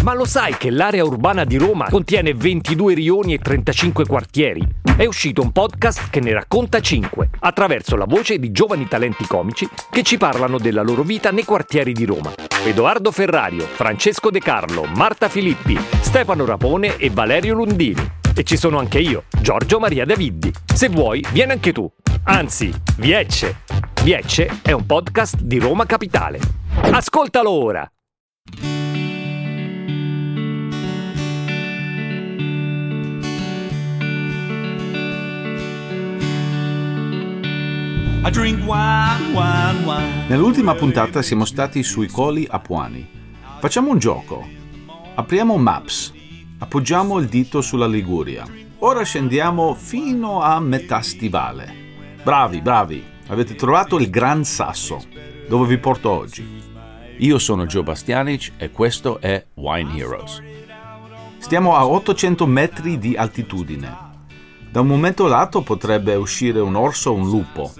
Ma lo sai che l'area urbana di Roma contiene 22 rioni e 35 quartieri? È uscito un podcast che ne racconta 5, attraverso la voce di giovani talenti comici che ci parlano della loro vita nei quartieri di Roma. Edoardo Ferrario, Francesco De Carlo, Marta Filippi, Stefano Rapone e Valerio Lundini. E ci sono anche io, Giorgio Maria Daviddi. Se vuoi, vieni anche tu. Anzi, Viecce. Viecce è un podcast di Roma Capitale. Ascoltalo ora! Nell'ultima puntata siamo stati sui Colli Apuani. Facciamo un gioco. Apriamo Maps. Appoggiamo il dito sulla Liguria. Ora scendiamo fino a metà stivale. Bravi. Avete trovato il Gran Sasso, dove vi porto oggi. Io sono Joe Bastianic e questo è Wine Heroes. Stiamo a 800 metri di altitudine. Da un momento lato potrebbe uscire un orso o un lupo.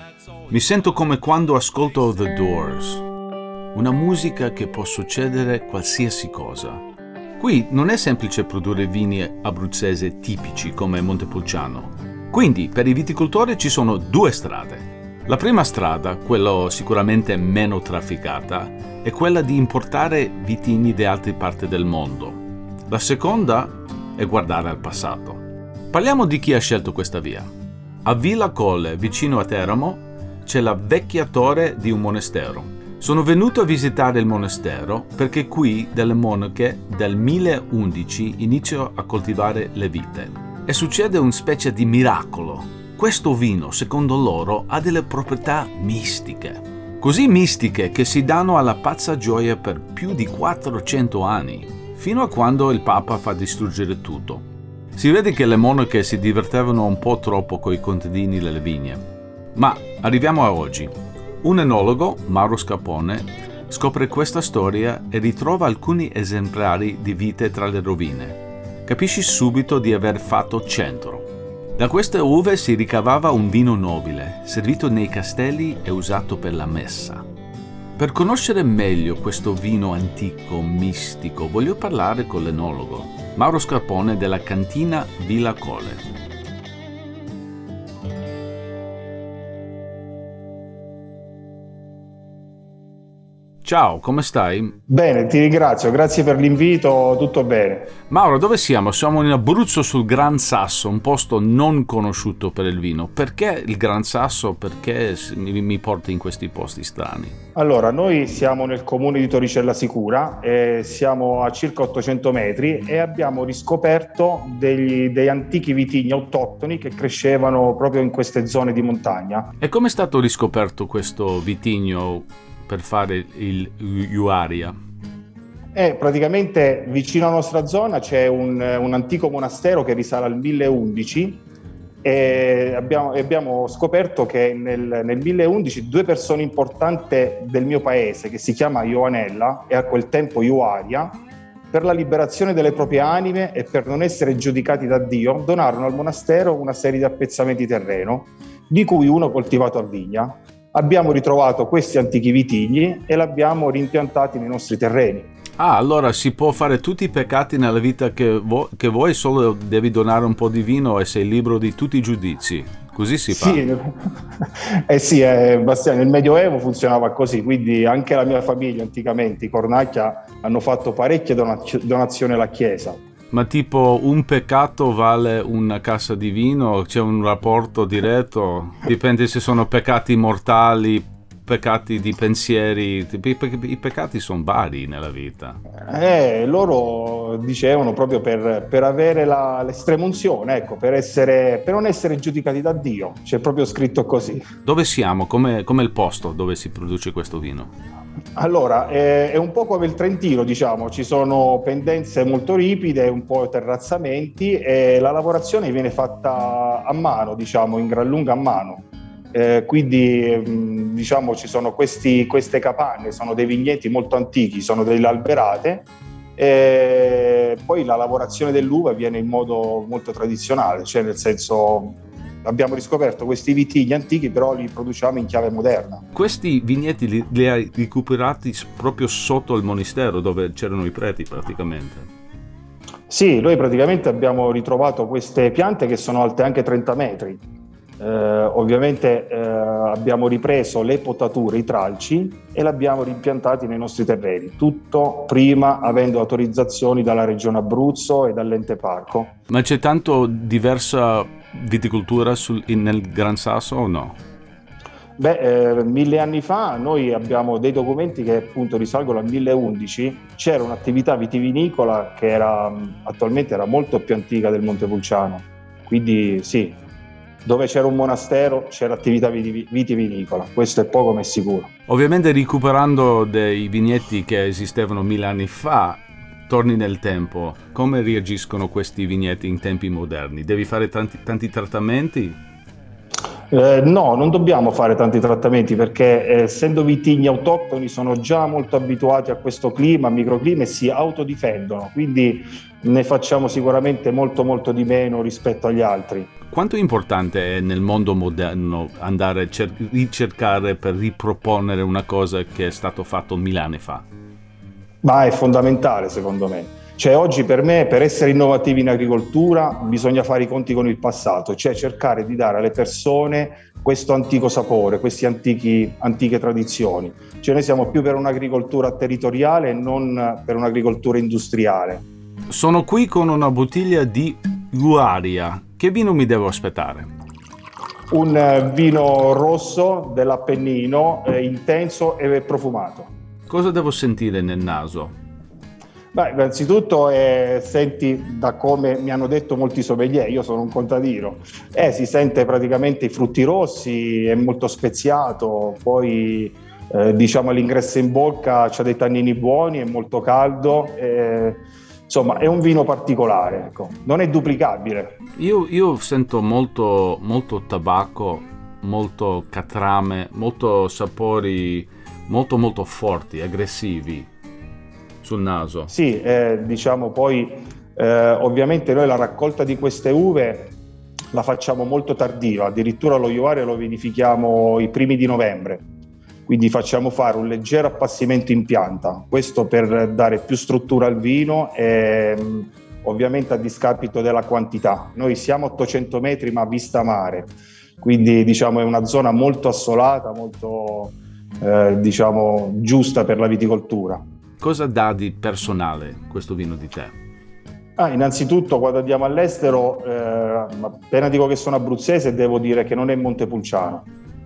Mi sento come quando ascolto The Doors. Una musica che può succedere qualsiasi cosa. Qui non è semplice produrre vini abruzzesi tipici come Montepulciano. Quindi per i viticoltori ci sono due strade. La prima strada, quella sicuramente meno trafficata, è quella di importare vitigni da altre parti del mondo. La seconda è guardare al passato. Parliamo di chi ha scelto questa via. A Villa Colle, vicino a Teramo, c'è la vecchia torre di un monastero. Sono venuto a visitare il monastero perché qui delle monache del 1011 iniziano a coltivare le vite. E succede una specie di miracolo. Questo vino, secondo loro, ha delle proprietà mistiche. Così mistiche che si danno alla pazza gioia per più di 400 anni, fino a quando il Papa fa distruggere tutto. Si vede che le monache si divertivano un po' troppo coi contadini delle vigne. Ma arriviamo a oggi. Un enologo, Mauro Scapone, scopre questa storia e ritrova alcuni esemplari di vite tra le rovine. Capisci subito di aver fatto centro. Da queste uve si ricavava un vino nobile, servito nei castelli e usato per la messa. Per conoscere meglio questo vino antico, mistico, voglio parlare con l'enologo, Mauro Scapone della cantina Villa Colle. Ciao, come stai? Bene, ti ringrazio, grazie per l'invito, tutto bene. Mauro, dove siamo? Siamo in Abruzzo sul Gran Sasso, un posto non conosciuto per il vino. Perché il Gran Sasso? Perché mi porti in questi posti strani? Allora, noi siamo nel comune di Torricella Sicura, siamo a circa 800 metri e abbiamo riscoperto degli antichi vitigni autoctoni che crescevano proprio in queste zone di montagna. E come è stato riscoperto questo vitigno per fare il Juaria? Praticamente vicino alla nostra zona c'è un antico monastero che risale al 1011 e abbiamo scoperto che nel 1011 due persone importanti del mio paese, che si chiama Ioanella e a quel tempo Juaria, per la liberazione delle proprie anime e per non essere giudicati da Dio, donarono al monastero una serie di appezzamenti di terreno, di cui uno coltivato a vigna. Abbiamo ritrovato questi antichi vitigni e l'abbiamo rimpiantati nei nostri terreni. Ah, allora si può fare tutti i peccati nella vita che vuoi, solo devi donare un po' di vino e sei libero di tutti i giudizi. Così si fa. Sì, Bastiano, nel Medioevo funzionava così, quindi anche la mia famiglia anticamente, i Cornacchia, hanno fatto parecchie donazioni alla Chiesa. Ma tipo un peccato vale una cassa di vino? C'è un rapporto diretto? Dipende se sono peccati mortali, peccati di pensieri. I peccati sono vari nella vita. Loro dicevano proprio per avere l'estrema unzione, ecco, per non essere giudicati da Dio. C'è proprio scritto così. Dove siamo? Com'è il posto dove si produce questo vino? Allora, è un po' come il Trentino, diciamo, ci sono pendenze molto ripide, un po' terrazzamenti e la lavorazione viene fatta a mano, diciamo, in gran lunga a mano. Quindi, diciamo, ci sono queste capanne, sono dei vigneti molto antichi, sono delle alberate e poi la lavorazione dell'uva avviene in modo molto tradizionale, cioè nel senso abbiamo riscoperto questi vitigni antichi, però li produciamo in chiave moderna. Questi vigneti li hai recuperati proprio sotto il monastero, dove c'erano i preti praticamente? Sì, noi praticamente abbiamo ritrovato queste piante che sono alte anche 30 metri. Ovviamente abbiamo ripreso le potature, i tralci, e li abbiamo rimpiantati nei nostri terreni, tutto prima avendo autorizzazioni dalla Regione Abruzzo e dall'Ente Parco. Ma c'è tanto diversa viticoltura nel Gran Sasso o no? 1000 anni fa noi abbiamo dei documenti che appunto risalgono al 1011, c'era un'attività vitivinicola che attualmente era molto più antica del Montepulciano, quindi sì, dove c'era un monastero c'era attività vitivinicola, questo è poco ma è sicuro. Ovviamente recuperando dei vigneti che esistevano 1000 anni fa, torni nel tempo, come reagiscono questi vigneti in tempi moderni? Devi fare tanti trattamenti? No, non dobbiamo fare tanti trattamenti perché essendo vitigni autoctoni sono già molto abituati a questo clima, microclima, e si autodifendono, quindi ne facciamo sicuramente molto di meno rispetto agli altri. Quanto importante è nel mondo moderno andare a ricercare per riproporre una cosa che è stato fatto 1000 anni fa? Ma è fondamentale secondo me. Cioè oggi per me, per essere innovativi in agricoltura, bisogna fare i conti con il passato, cioè cercare di dare alle persone questo antico sapore, queste antiche tradizioni. Cioè noi siamo più per un'agricoltura territoriale e non per un'agricoltura industriale. Sono qui con una bottiglia di Luaria. Che vino mi devo aspettare? Un vino rosso dell'Appennino, intenso e profumato. Cosa devo sentire nel naso? Innanzitutto senti, da come mi hanno detto molti sommelier, io sono un contadino, si sente praticamente i frutti rossi, è molto speziato, poi diciamo all'ingresso in bocca c'ha dei tannini buoni, è molto caldo, insomma è un vino particolare, ecco. Non è duplicabile. Io sento molto tabacco, molto catrame, molto sapori molto forti, aggressivi sul naso. Sì, diciamo poi ovviamente noi la raccolta di queste uve la facciamo molto tardiva, addirittura lo Ioare lo vinifichiamo i primi di novembre, quindi facciamo fare un leggero appassimento in pianta, questo per dare più struttura al vino e ovviamente a discapito della quantità. Noi siamo a 800 metri ma vista mare, quindi diciamo è una zona molto assolata, molto diciamo giusta per la viticoltura. Cosa dà di personale questo vino di te? Innanzitutto quando andiamo all'estero, appena dico che sono abruzzese devo dire che non è Montepulciano,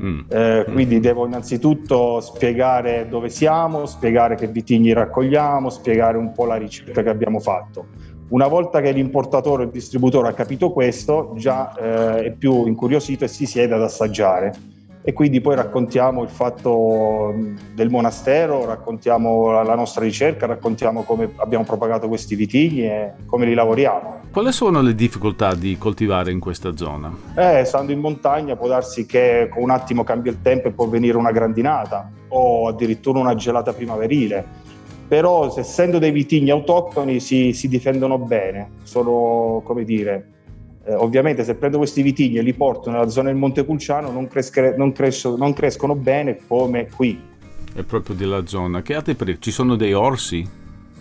quindi devo innanzitutto spiegare dove siamo, spiegare che vitigni raccogliamo, spiegare un po' la ricerca che abbiamo fatto. Una volta che l'importatore o il distributore ha capito questo, già è più incuriosito e si siede ad assaggiare. E quindi poi raccontiamo il fatto del monastero, raccontiamo la nostra ricerca, raccontiamo come abbiamo propagato questi vitigni e come li lavoriamo. Quali sono le difficoltà di coltivare in questa zona? Stando in montagna può darsi che con un attimo cambia il tempo e può venire una grandinata o addirittura una gelata primaverile, però essendo dei vitigni autoctoni si difendono bene, sono, come dire, ovviamente se prendo questi vitigni e li porto nella zona del Montepulciano non crescono bene come qui. È proprio della zona. Che altri ci sono dei orsi?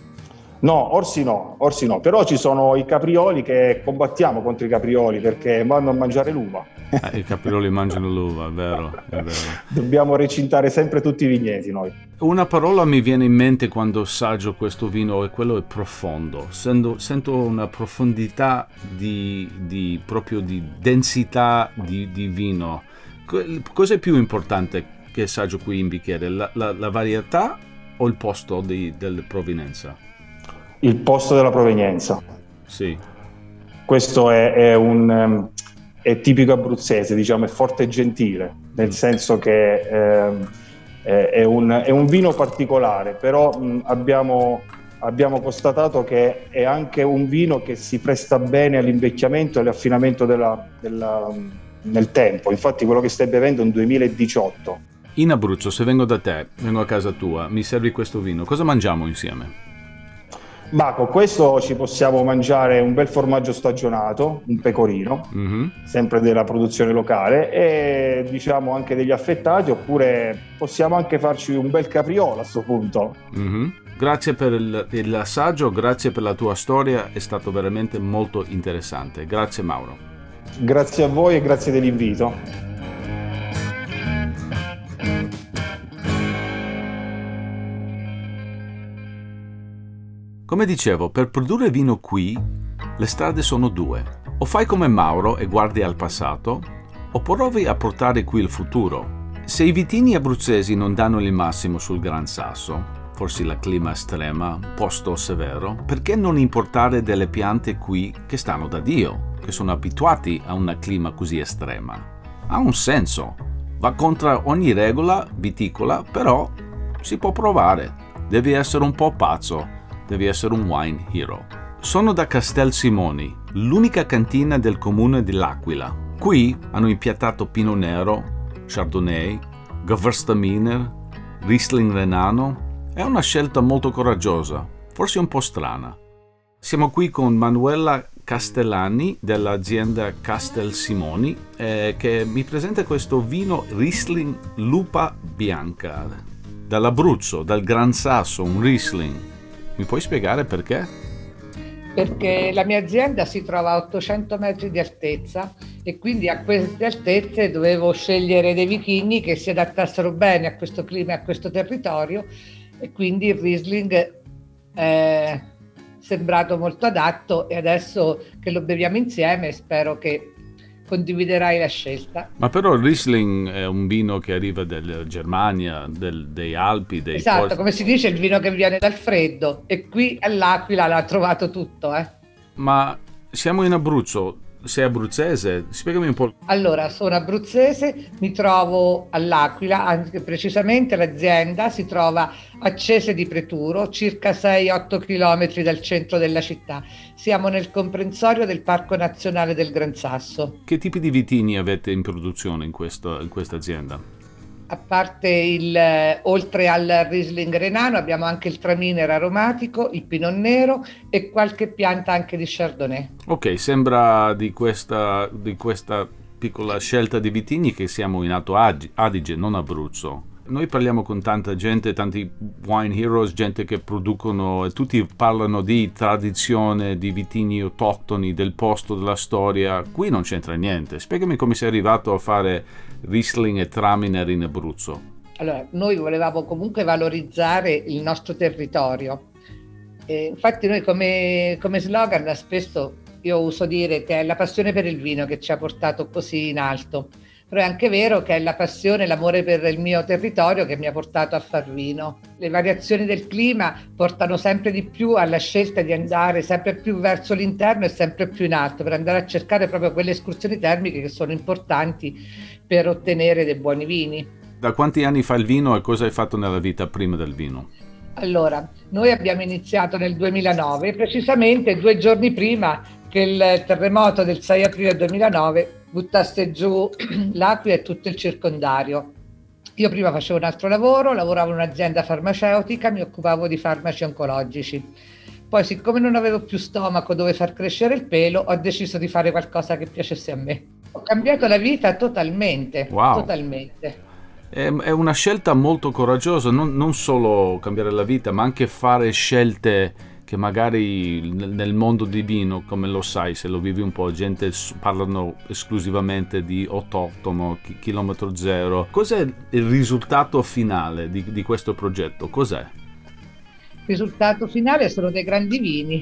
No, orsi no, però ci sono i caprioli che combattiamo contro i caprioli perché vanno a mangiare l'uva. I caprioli mangiano l'uva, è vero. Dobbiamo recintare sempre tutti i vigneti noi. Una parola mi viene in mente quando assaggio questo vino e quello è profondo. Sento una profondità proprio di densità di vino. Cos'è più importante che assaggio qui in bicchiere? La varietà o il posto della provenienza? Il posto della provenienza. Sì. Questo è tipico abruzzese, diciamo, è forte e gentile, nel senso che è un vino particolare, però abbiamo constatato che è anche un vino che si presta bene all'invecchiamento e all'affinamento nel tempo. Infatti quello che stai bevendo è un 2018. In Abruzzo, se vengo da te, vengo a casa tua, mi servi questo vino, cosa mangiamo insieme? Ma con questo ci possiamo mangiare un bel formaggio stagionato, un pecorino, sempre della produzione locale, e diciamo anche degli affettati, oppure possiamo anche farci un bel capriolo a questo punto. Grazie per l'assaggio, grazie per la tua storia, è stato veramente molto interessante. Grazie Mauro. Grazie a voi e grazie dell'invito. Come dicevo, per produrre vino qui, le strade sono due. O fai come Mauro e guardi al passato, o provi a portare qui il futuro. Se i vitigni abruzzesi non danno il massimo sul Gran Sasso, forse la clima estrema, un posto severo, perché non importare delle piante qui che stanno da Dio, che sono abituati a un clima così estrema? Ha un senso. Va contro ogni regola viticola, però si può provare. Devi essere un po' pazzo. Devi essere un wine hero. Sono da Castel Simoni, l'unica cantina del comune di L'Aquila. Qui hanno impiantato Pinot Nero, Chardonnay, Gewürztraminer, Riesling Renano. È una scelta molto coraggiosa, forse un po' strana. Siamo qui con Manuela Castellani dell'azienda Castel Simoni che mi presenta questo vino Riesling Lupa Bianca dall'Abruzzo, dal Gran Sasso, un Riesling. Mi puoi spiegare perché? Perché la mia azienda si trova a 800 metri di altezza e quindi a queste altezze dovevo scegliere dei vitigni che si adattassero bene a questo clima e a questo territorio, e quindi il Riesling è sembrato molto adatto, e adesso che lo beviamo insieme spero che condividerai la scelta. Ma però il Riesling è un vino che arriva dalla Germania, dei Alpi, dei Esatto, posti. come si dice, il vino che viene dal freddo, e qui all'Aquila l'ha trovato tutto, Ma siamo in Abruzzo, sei abruzzese? Spiegami un po'. Allora, sono abruzzese, mi trovo all'Aquila, anche precisamente l'azienda si trova a Cese di Preturo, circa 6-8 km dal centro della città. Siamo nel comprensorio del Parco Nazionale del Gran Sasso. Che tipi di vitigni avete in produzione in questa azienda? A parte oltre al Riesling Renano, abbiamo anche il Traminer aromatico, il Pinot Nero e qualche pianta anche di Chardonnay. Ok, sembra di questa piccola scelta di vitigni che siamo in Alto Adige, non Abruzzo. Noi parliamo con tanta gente, tanti wine heroes, gente che producono, e tutti parlano di tradizione, di vitigni autoctoni, del posto, della storia. Qui non c'entra niente. Spiegami come sei arrivato a fare Riesling e Traminer in Abruzzo. Allora, noi volevamo comunque valorizzare il nostro territorio. Infatti noi come slogan spesso io uso dire che è la passione per il vino che ci ha portato così in alto. Però è anche vero che è la passione, l'amore per il mio territorio che mi ha portato a far vino. Le variazioni del clima portano sempre di più alla scelta di andare sempre più verso l'interno e sempre più in alto, per andare a cercare proprio quelle escursioni termiche che sono importanti per ottenere dei buoni vini. Da quanti anni fai il vino e cosa hai fatto nella vita prima del vino? Allora, noi abbiamo iniziato nel 2009, precisamente 2 giorni prima che il terremoto del 6 aprile 2009 buttasse giù l'Aquila e tutto il circondario. Io prima facevo un altro lavoro, lavoravo in un'azienda farmaceutica, mi occupavo di farmaci oncologici. Poi, siccome non avevo più stomaco dove far crescere il pelo, ho deciso di fare qualcosa che piacesse a me. Ho cambiato la vita totalmente, Wow. totalmente. È una scelta molto coraggiosa, non solo cambiare la vita, ma anche fare scelte che magari nel mondo di vino, come lo sai, se lo vivi un po', gente parlano esclusivamente di autoctono, chilometro zero. Cos'è il risultato finale di questo progetto? Cos'è? Il risultato finale sono dei grandi vini.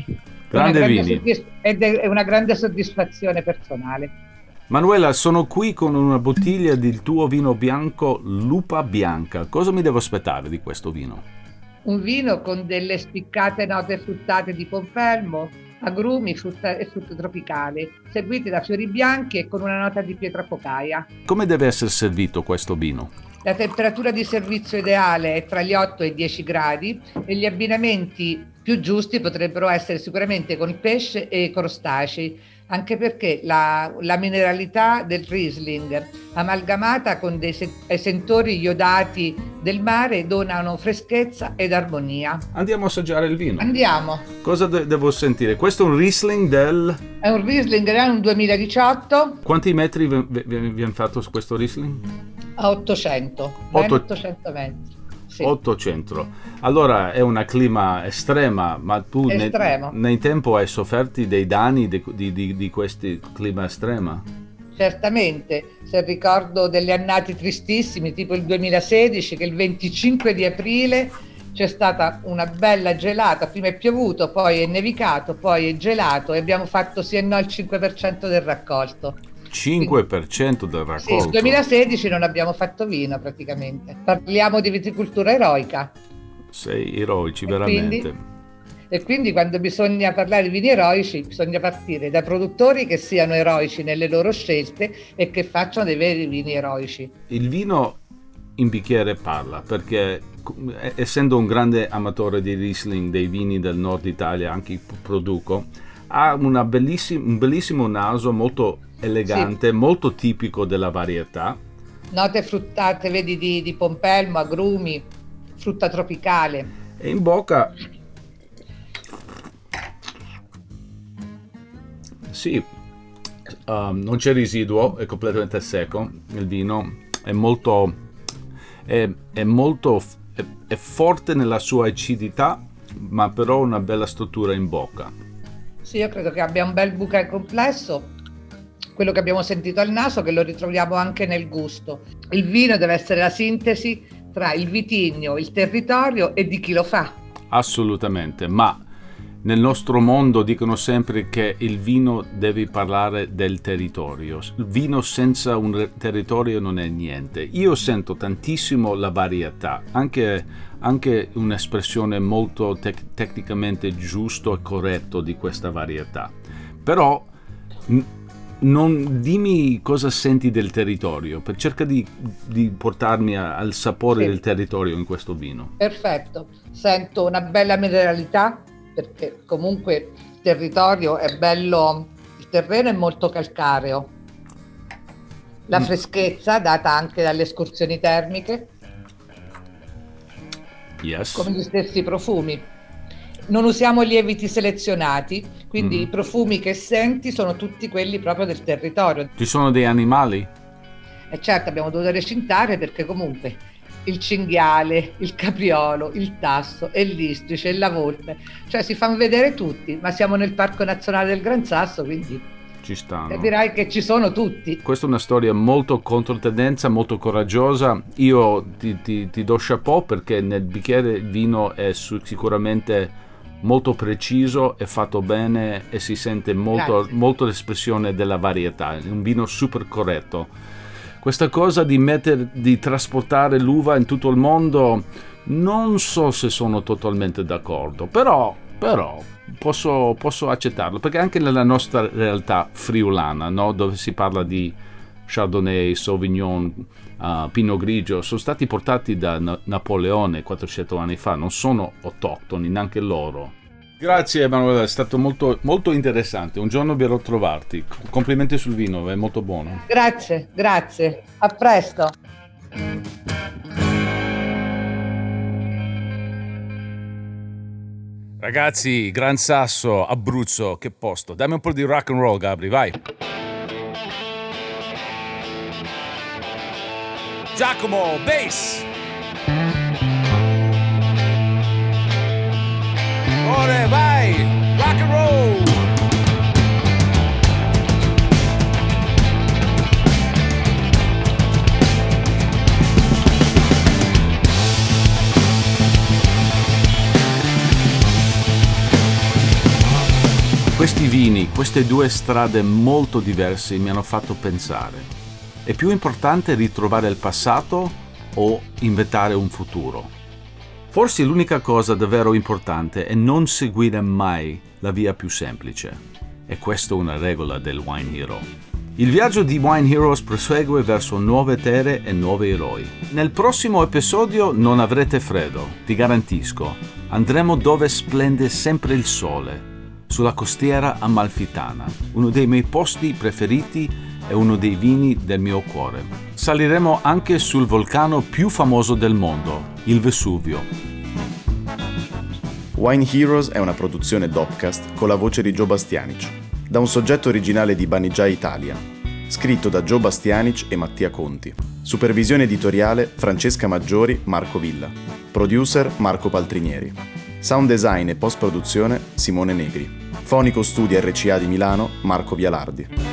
Ed è una grande soddisfazione personale. Manuela, sono qui con una bottiglia del tuo vino bianco Lupa Bianca. Cosa mi devo aspettare di questo vino? Un vino con delle spiccate note fruttate di pompelmo, agrumi, frutta e frutto tropicale, seguiti da fiori bianchi e con una nota di pietra focaia. Come deve essere servito questo vino? La temperatura di servizio ideale è tra gli 8 e i 10 gradi e gli abbinamenti più giusti potrebbero essere sicuramente con pesce e crostacei. anche perché la mineralità del Riesling amalgamata con dei sentori iodati del mare donano freschezza ed armonia. Andiamo a assaggiare il vino. Andiamo. Cosa devo sentire? Questo è un Riesling È un Riesling del 2018. Quanti metri vi hanno fatto su questo Riesling? A 800. 800 metri. Sì. 800. Allora è una clima estrema, ma tu nel tempo hai sofferto dei danni di questi clima estrema? Certamente, se ricordo delle annate tristissimi, tipo il 2016, che il 25 di aprile c'è stata una bella gelata, prima è piovuto, poi è nevicato, poi è gelato e abbiamo fatto sì e no il 5% del raccolto. 5% del raccolto? Sì, nel 2016 non abbiamo fatto vino praticamente. Parliamo di viticoltura eroica. Sei eroici, veramente. E quindi quando bisogna parlare di vini eroici bisogna partire da produttori che siano eroici nelle loro scelte e che facciano dei veri vini eroici. Il vino in bicchiere parla, perché essendo un grande amatore di Riesling, dei vini del nord Italia, anche produco, ha un bellissimo naso, molto elegante, sì, molto tipico della varietà. Note fruttate, vedi, di pompelmo, agrumi, frutta tropicale. E in bocca, sì, non c'è residuo, è completamente secco. Il vino è molto, è forte nella sua acidità, ma però una bella struttura in bocca. Sì, io credo che abbia un bel bouquet complesso. Quello che abbiamo sentito al naso, che lo ritroviamo anche nel gusto. Il vino deve essere la sintesi tra il vitigno, il territorio e di chi lo fa. Assolutamente, ma nel nostro mondo dicono sempre che il vino deve parlare del territorio. Il vino senza un territorio non è niente. Io sento tantissimo la varietà, anche un'espressione molto tecnicamente giusto e corretto di questa varietà. Però non dimmi cosa senti del territorio, cerca di portarmi al sapore del territorio in questo vino. Perfetto, sento una bella mineralità, perché comunque il territorio è bello, il terreno è molto calcareo, la freschezza data anche dalle escursioni termiche, yes, come gli stessi profumi. Non usiamo lieviti selezionati, quindi i profumi che senti sono tutti quelli proprio del territorio. Ci sono dei animali? E certo, abbiamo dovuto recintare perché comunque il cinghiale, il capriolo, il tasso, e l'istrice, e la volpe, cioè si fanno vedere tutti, ma siamo nel Parco Nazionale del Gran Sasso, quindi ci stanno. Capirai che ci sono tutti. Questa è una storia molto controtendenza, molto coraggiosa. Io ti do chapeau, perché nel bicchiere il vino è sicuramente molto preciso, è fatto bene e si sente molto l'espressione della varietà. È un vino super corretto. Questa cosa di trasportare l'uva in tutto il mondo, non so se sono totalmente d'accordo, però posso accettarlo, perché anche nella nostra realtà friulana, no? Dove si parla di Chardonnay, Sauvignon, Pinot Grigio, sono stati portati da Napoleone 400 anni fa, non sono autoctoni neanche loro. Grazie Emanuele, è stato molto, molto interessante. Un giorno verrò a trovarti. Complimenti sul vino, è molto buono. Grazie, a presto. Ragazzi, Gran Sasso, Abruzzo, che posto. Dammi un po' di rock and roll, Gabri, vai. Giacomo, bass. Ora vai, rock and roll. Questi vini, queste due strade molto diverse mi hanno fatto pensare. È più importante ritrovare il passato o inventare un futuro? Forse l'unica cosa davvero importante è non seguire mai la via più semplice. E questa è una regola del Wine Hero. Il viaggio di Wine Heroes prosegue verso nuove terre e nuovi eroi. Nel prossimo episodio non avrete freddo, ti garantisco. Andremo dove splende sempre il sole. sulla costiera amalfitana, uno dei miei posti preferiti e uno dei vini del mio cuore. Saliremo anche sul vulcano più famoso del mondo, il Vesuvio. Wine Heroes è una produzione Dopcast con la voce di Joe Bastianic, da un soggetto originale di Banijay Italia, scritto da Joe Bastianic e Mattia Conti. Supervisione editoriale Francesca Maggiori, Marco Villa. Producer Marco Paltrinieri. Sound design e post-produzione Simone Negri. Fonico Studio RCA di Milano, Marco Vialardi.